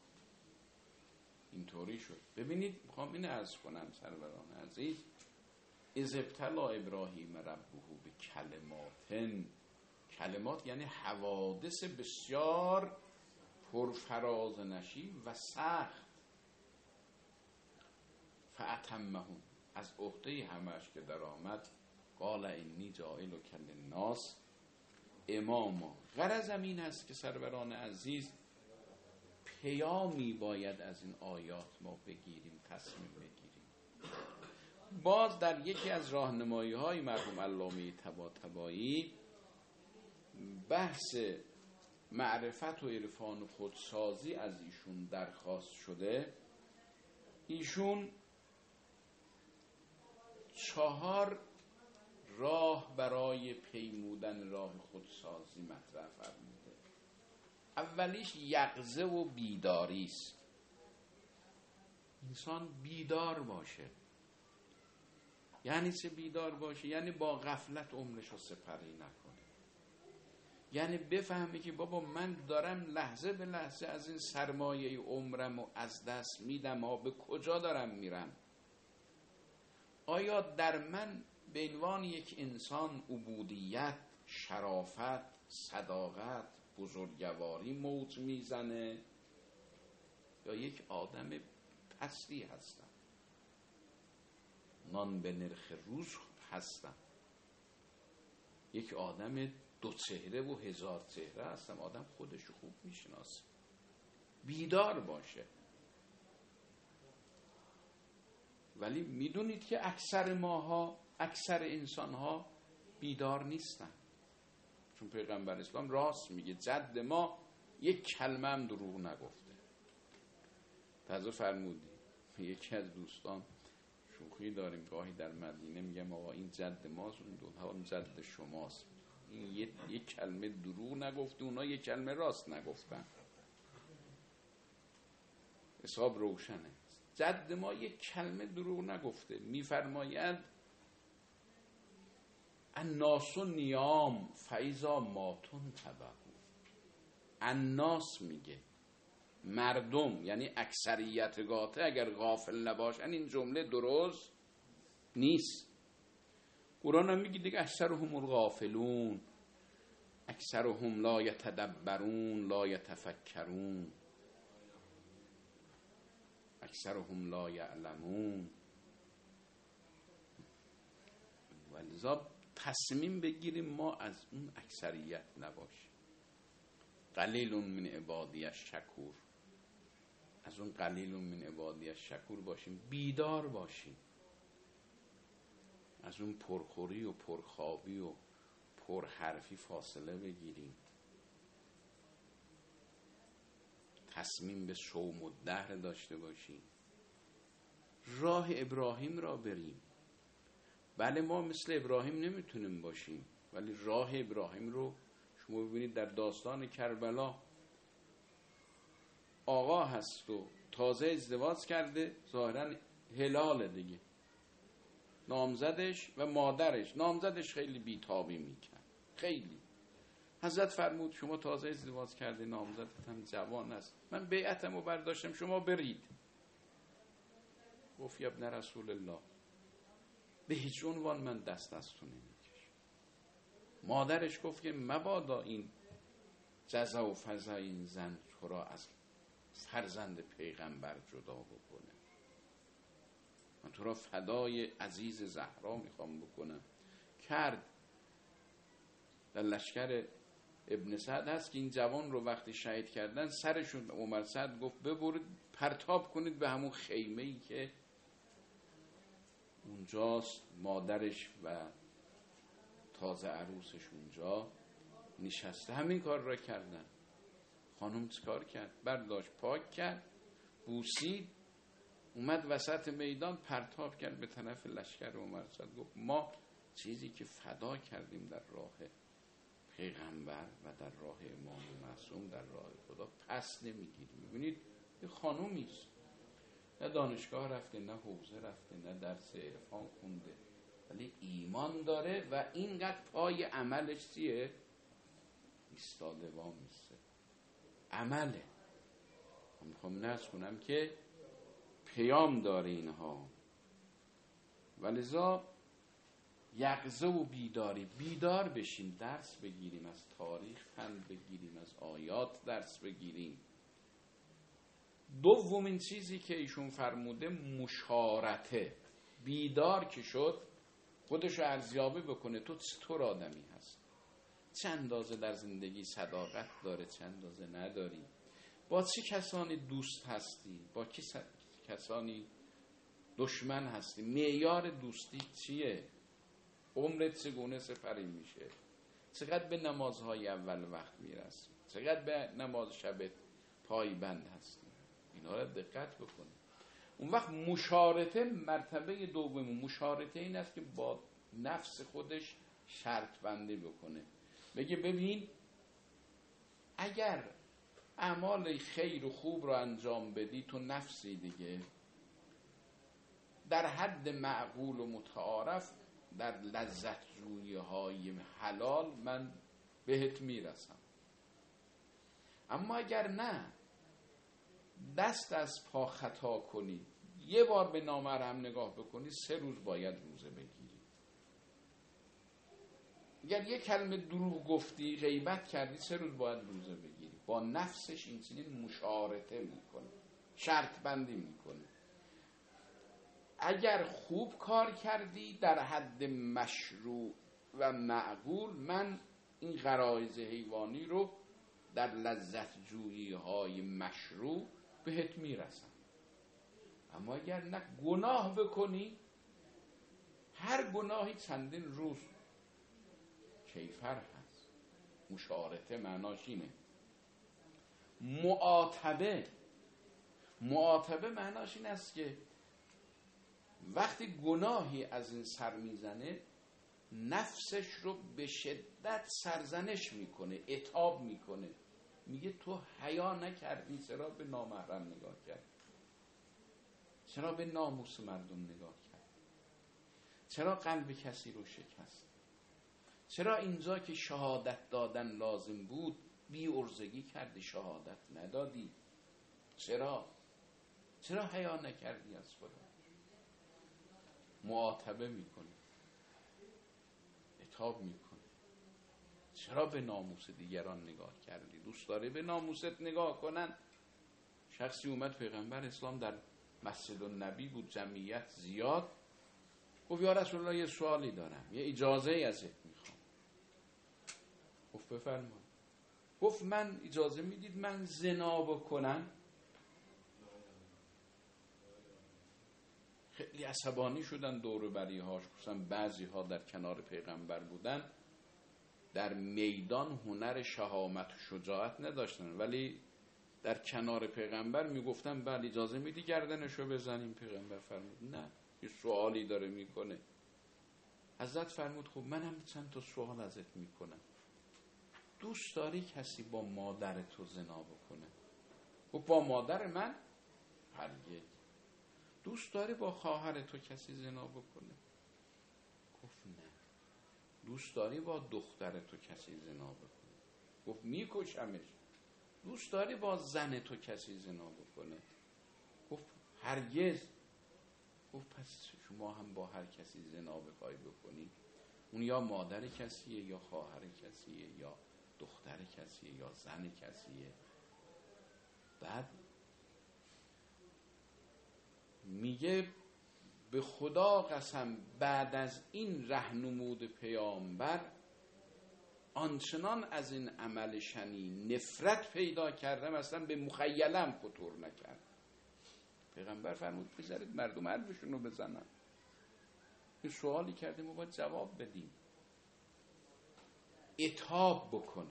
اینطوری شد. ببینید میخوام این عرض کنم سروران عزیز، اذ ابتلی ابراهیم ربه به کلماتن، کلمات یعنی حوادث بسیار پرفراز نشیب و سخت، فاتمهم، از عهده همش که در آمد، قال انی جاعلک للناس اماما. غرضم این است که سروران عزیز پیامی باید از این آیات ما بگیریم، تصمیم بگیریم. باز در یکی از راهنمایی های مرحوم علامه طباطبایی بحث معرفت و عرفان خودسازی از ایشون درخواست شده. ایشون چهار راه برای پیمودن راه خودسازی مطرح فرموده. اولیش یقظه و بیداری است. انسان بیدار باشه. یعنی چه بیدار باشه؟ یعنی با غفلت عمرش رو سپری نکنه. یعنی بفهمه که بابا من دارم لحظه به لحظه از این سرمایه عمرم رو از دست میدم، ها به کجا دارم میرم؟ آیا در من به عنوان یک انسان عبودیت، شرافت، صداقت، بزرگواری موج میزنه یا یک آدم پستی هستم، نان به نرخ روز هستم، یک آدم دو چهره و هزار چهره هستم؟ آدم خودشو خوب میشناسه. بیدار باشه. ولی میدونید که اکثر ماها، اکثر انسانها بیدار نیستن. چون پیغمبر اسلام راست میگه جد ما یک کلمه هم دروغ نگفته. تازه فرمودی یکی از دوستان شوخی داریم گاهی در مدینه، میگم آقا این جد ماست، اون دو هم جد شماست. این یک, یک کلمه دروغ نگفته، اونا یک کلمه راست نگفتن. حساب روشنه. جد ما یک کلمه دروغ نگفته. میفرماید الناس نیام فاذا ماتون تبعو. الناس میگه مردم، یعنی اکثریت گاته اگر غافل نباشن این جمله درست نیست. قرآن هم میگه دیگه اکثرهم الغافلون، اکثرهم لا یتدبرون لا یتفکرون، اکثرهم لا یعلمون. ولذا تصمیم بگیریم ما از اون اکثریت نباشیم. قلیل من عبادی الشکور، از اون قلیل من عبادی الشکور باشیم، بیدار باشیم، از اون پرخوری و پرخوابی و پرحرفی فاصله بگیریم، تصمیم به صوم الدهر داشته باشیم، راه ابراهیم را بریم. بله ما مثل ابراهیم نمیتونیم باشیم، ولی راه ابراهیم رو شما ببینید در داستان کربلا آقا هست و تازه ازدواج کرده، ظاهرا هلال دیگه، نامزدش و مادرش، نامزدش خیلی بیتابی میکرد، خیلی. حضرت فرمود شما تازه ازدواج کرده، نامزدت هم جوان است، من بیعتم رو برداشتم، شما برید. گفت ابن رسول الله به هیچ عنوان من دست از تو نمیکشم. مادرش گفت که مبادا این جزا و فضا این زن تو را از فرزند پیغمبر جدا بکنه، من تو را فدای عزیز زهرا میخوام بکنم. کرد. در لشکر ابن سعد هست که این جوان رو وقتی شهید کردن سرشون عمر سعد گفت ببرید پرتاب کنید به همون خیمه‌ای که اونجاست، مادرش و تازه عروسش اونجا نشسته. همین کار را کردن. خانم چیکار کرد؟ برداشت پاک کرد، بوسید، اومد وسط میدان پرتاب کرد به طرف لشکر عمر سعد. گفت ما چیزی که فدا کردیم در راه پیغمبر و در راه امام معصوم، در راه خدا پس نمیگیریم. میبینید یه خانومیست، نه دانشگاه رفته، نه حوزه رفته، نه درس عرفان خونده، ولی ایمان داره و اینقدر پای عملش چیه؟ ایستاده وامیسته. عمله. من میخوام نرس کنم که پیام داره اینها. ولذا یقظه و بیداری، بیدار بشیم، درس بگیریم، از تاریخ پند بگیریم، از آیات درس بگیریم. دومین چیزی که ایشون فرموده مشارته. بیدار که شد خودشو ارزیابی بکنه تو چطور آدمی هست، چه اندازه در زندگی صداقت داره، چه اندازه نداری، با چه کسانی دوست هستی، با چه کسانی دشمن هستی، معیار دوستی چیه، عمرت چگونه سپری میشه، چقدر به نمازهای اول وقت میرسی، چقدر به نماز شب پایبند هستی. اینا را دقت بکنی. اون وقت مشارطه مرتبه دوم. مشارطه این است که با نفس خودش شرط بندی بکنه، بگه ببین اگر اعمال خیر و خوب رو انجام بدی تو نفسی دیگه در حد معقول و متعارف در لذت جویی های حلال من بهت میرسم، اما اگر نه دست از پا خطا کنی، یه بار به نامحرم نگاه بکنی، سه روز باید روزه بگیری. اگر یه کلمه دروغ گفتی، غیبت کردی، سه روز باید روزه بگیری. با نفسش این چنین مشارطه میکنه، شرط بندی میکنه. اگر خوب کار کردی در حد مشروع و معقول، من این غرایز حیوانی رو در لذت جویی های مشروع بهت میرسم. اما اگر نه گناه بکنی، هر گناهی چندین روز کیفر هست. مشارطه معناش اینه. معاتبه معاتبه معناش این است که وقتی گناهی از این سر میزنه، نفسش رو به شدت سرزنش میکنه، عتاب میکنه، میگه تو حیا نکردی، چرا به نامحرم نگاه کردی، چرا به ناموس مردم نگاه کردی، چرا قلب کسی رو شکست، چرا اینجا که شهادت دادن لازم بود بی عرضگی کردی، شهادت ندادی، چرا چرا حیا نکردی از خدا. معاتبه میکنه، عتاب میکنه، چرا به ناموس دیگران نگاه کردی. دوست داره به ناموست نگاه کنن. شخصی اومد پیغمبر اسلام در مسجد النبی بود، جمعیت زیاد، گفت یا رسول الله یه سوالی دارم، یه اجازه ازت میخوام. گفت بفرما. گفت من اجازه میدید من زنا بکنم؟ خیلی عصبانی شدن دور بریهاش، خصوصا بعضی ها در کنار پیغمبر بودن، در میدان هنر شهامت و شجاعت نداشتن ولی در کنار پیغمبر میگفتن بله اجازه میدی گردنشو بزنیم؟ پیغمبر فرمود نه، یه سوالی داره میکنه. حضرت فرمود خب منم چند تا سوال ازت میکنم، دوست داری کسی با مادر تو زنا بکنه؟ گفت با مادر من؟ هرگز. دوست داری با خواهر تو کسی زنا بکنه؟ گفت نه. دوست داری با دختر تو کسی زنا بکنه؟ گفت میکشمش. دوست داری با زن تو کسی زنا بکنه؟ گفت هرگز. گفت پس شما هم با هر کسی زنا بخوای بکنی، اون یا مادر کسیه یا خواهر کسیه یا دختر کسیه یا زن کسیه. بعد میگه به خدا قسم بعد از این رهنمود پیامبر آنچنان از این عمل شنی نفرت پیدا کردم اصلا به مخیلم خطور نکرد. پیغمبر فرمود بذارید مردم حرفشون رو بزنن. یه سوالی کردیم ما باید جواب بدیم. عتاب بکنه.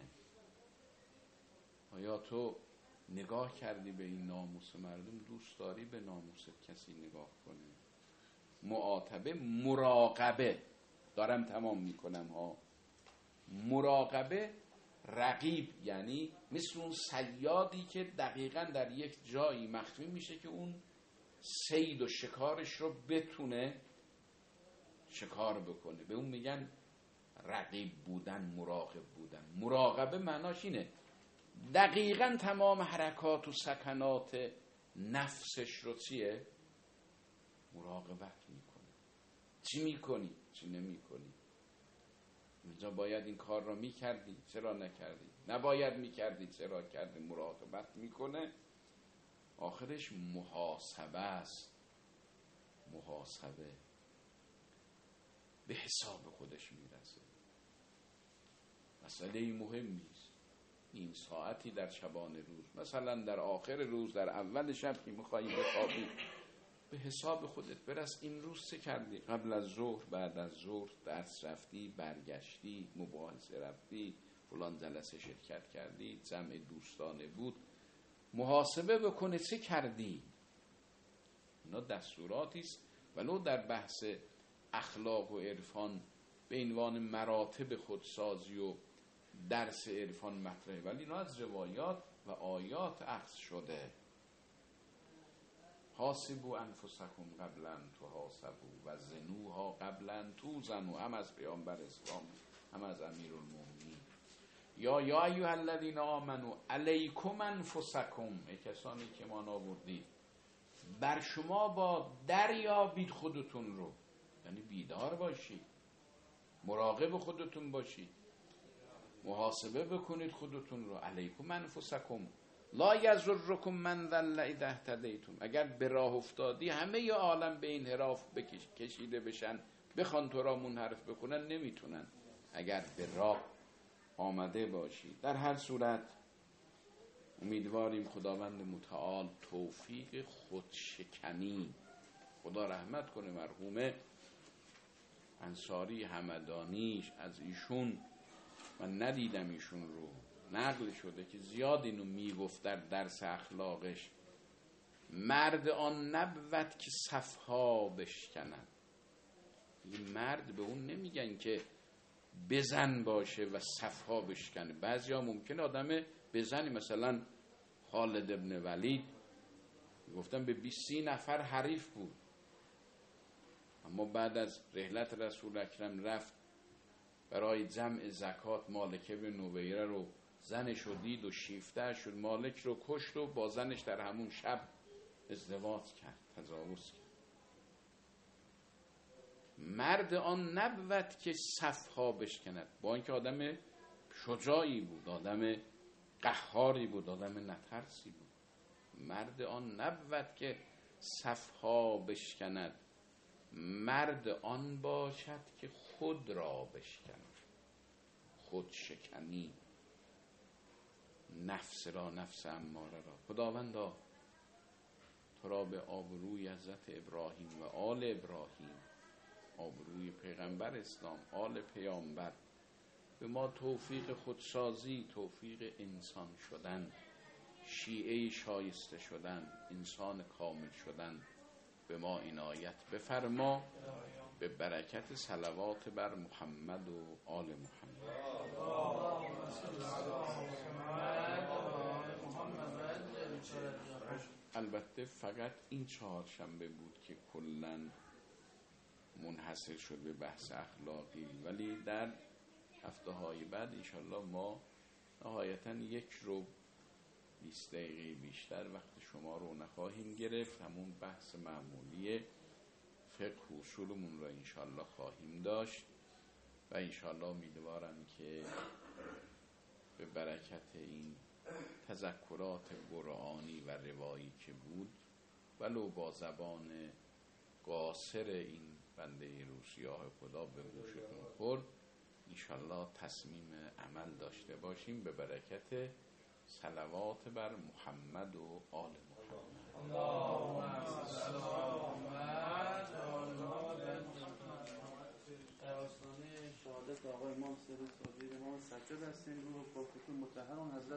آیا تو نگاه کردی به این ناموس مردم؟ دوست داری به ناموست کسی نگاه کنی؟ معاتبه، مراقبه، دارم تمام میکنم ها. مراقبه رقیب، یعنی مثل اون صیادی که دقیقاً در یک جایی مخفی میشه که اون صید و شکارش رو بتونه شکار بکنه، به اون میگن رقیب بودن، مراقب بودن. مراقبه معناش اینه دقیقاً تمام حرکات و سکنات نفسش رو چیه؟ مراقبت میکنه. چی میکنی؟ چی نمیکنی؟ اینجا باید این کار رو میکردی، چرا نکردی؟ نباید میکردی، چرا کردی؟ مراقبت میکنه. آخرش محاسبه است. محاسبه به حساب خودش میرسه. مسئله مهمی است. این ساعتی در شبان روز، مثلا در آخر روز، در اول شب که میخوایی بخوابی، به حساب خودت برس. این روز چه کردی؟ قبل از ظهر، بعد از ظهر، درس رفتی، برگشتی، مباحثه رفتی، فلان جلسه شرکت کردی، جمع دوستانه بود. محاسبه بکنه چه کردی. اینا دستوراتی است ولو در بحث اخلاق و عرفان به عنوان مراتب خودسازی و درس عرفان مطرحه، ولی اینا از روایات و آیات اخذ شده. حاسبوا انفسکم قبل ان تحاسبوا و زنوها قبل ان توزنوا، هم از پیامبر اسلام هم از امیرالمومنین. یا یا ایها الذین آمنوا علیکم انفسکم، ای کسانی که ایمان آوردید بر شما با دریابید خودتون رو، یعنی بیدار باشید، مراقب خودتون باشید، محاسبه بکنید خودتون رو. علیکم انفسکم لا یضرکم من ضل اذا اهتدیتم. اگر به راه افتادی همه ی عالم به این انحراف بکش کشیده بشن، بخوان تو را منحرف بکنن، نمیتونن اگر به راه آمده باشی. در هر صورت امیدواریم خداوند متعال توفیق خودشکنی، خدا رحمت کنه مرحوم انصاری همدانیش، از ایشون من ندیدم، ایشون رو نقل شده که زیاد اینو میگفت در درس اخلاقش. مرد آن نبود که صفها بشکنن. یه مرد به اون نمیگن که بزن باشه و صفها بشکنه. بعضی ها ممکنه آدم بزنی، مثلا خالد ابن ولید گفتن به بیست نفر حریف بود، اما بعد از رحلت رسول اکرم رفت برای جمع زکات، مالکه به نویره رو زنش رو دید و شیفته شد، مالک رو کشت و با زنش در همون شب ازدواج کرد، تجاوز کرد. مرد آن نبود که صفها بشکند، با اینکه آدم شجاعی بود، آدم قهاری بود، آدم نترسی بود. مرد آن نبود که صفها بشکند، مرد آن باشد که خود را بشکند. خود شکنی. نفس را، نفس اماره را. خداوندا تو را به آبروی حضرت ابراهیم و آل ابراهیم، آبروی پیغمبر اسلام، آل پیامبر، به ما توفیق خودسازی، توفیق انسان شدن، شیعه شایسته شدن، انسان کامل شدن به ما عنایت بفرما، به برکت صلوات بر محمد و آل محمد. البته فقط این چهارشنبه بود که کلاً منحصر شد به بحث اخلاقی، ولی در هفته های بعد انشالله ما نهایتاً یک رو بیست دقیقه بیشتر وقت شما رو نخواهیم گرفت. همون بحث معمولی فقه و اصولمون را انشالله خواهیم داشت و انشالله امیدوارم که به برکت این تذکرات قرآنی و روایی که بود ولو با زبان قاصر این بنده روسیاه خدا به گوشتون خورد، انشالله تصمیم عمل داشته باشیم به برکت صلوات بر محمد و آل محمد. اللهم صل علی محمد و آل محمد. در آستانه شهادت آقای امام سید صادق امام سجاد هستیم. روح پاکتون مطهران حضرت